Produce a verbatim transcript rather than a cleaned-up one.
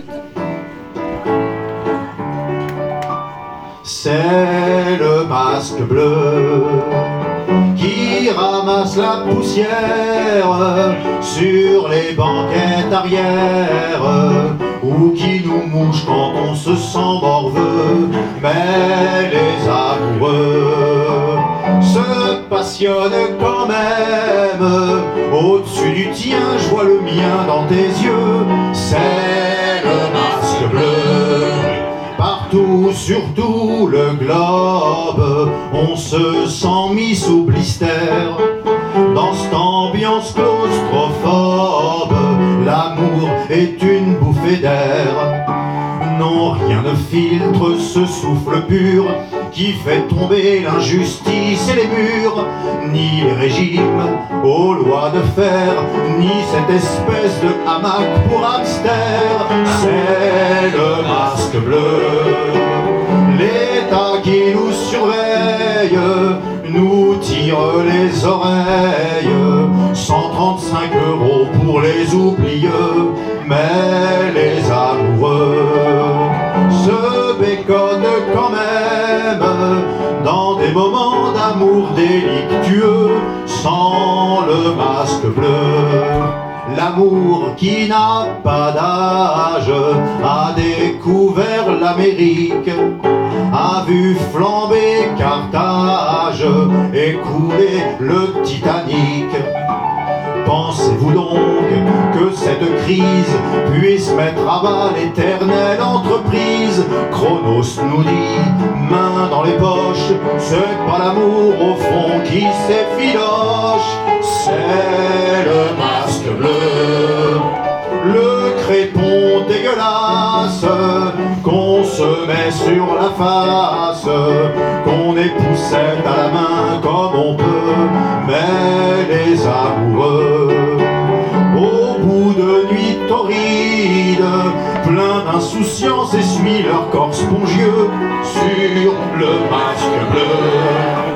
C'est le masque bleu qui ramasse la poussière sur les banquettes arrière, ou qui nous mouche quand on se sent morveux. Mais les amoureux se passionnent quand même. Au-dessus du tien, je vois le mien dans tes yeux. C'est le masque bleu. Partout, sur tout le globe, on se sent mis sous blister. Dans cette ambiance claustrophobe, l'amour est une bouffée d'air. Non, rien ne filtre ce souffle pur qui fait tomber l'injustice et les murs. Ni les régimes aux lois de fer, ni cette espèce de hamac pour hamster. C'est le masque bleu, l'État qui nous surveille, nous tire les oreilles. Cent trente-cinq euros pour les oublieux, mais les amoureux se béconnent quand même dans des moments d'amour délictueux. Sans le masque bleu, l'amour qui n'a pas d'âge a découvert l'Amérique, a vu flamber Carthage et couler le Titanic. Pensez-vous donc que cette crise puisse mettre à bas l'éternelle entreprise? Chronos nous dit, main dans les poches, c'est pas l'amour au fond qui s'effiloche. C'est le masque bleu, le crépon dégueulasse qu'on se met sur la face, qu'on époussette à la main comme on peut. Mais les amoureux, au bout de nuits torrides, plein d'insouciance, essuient leur corps spongieux sur le masque bleu.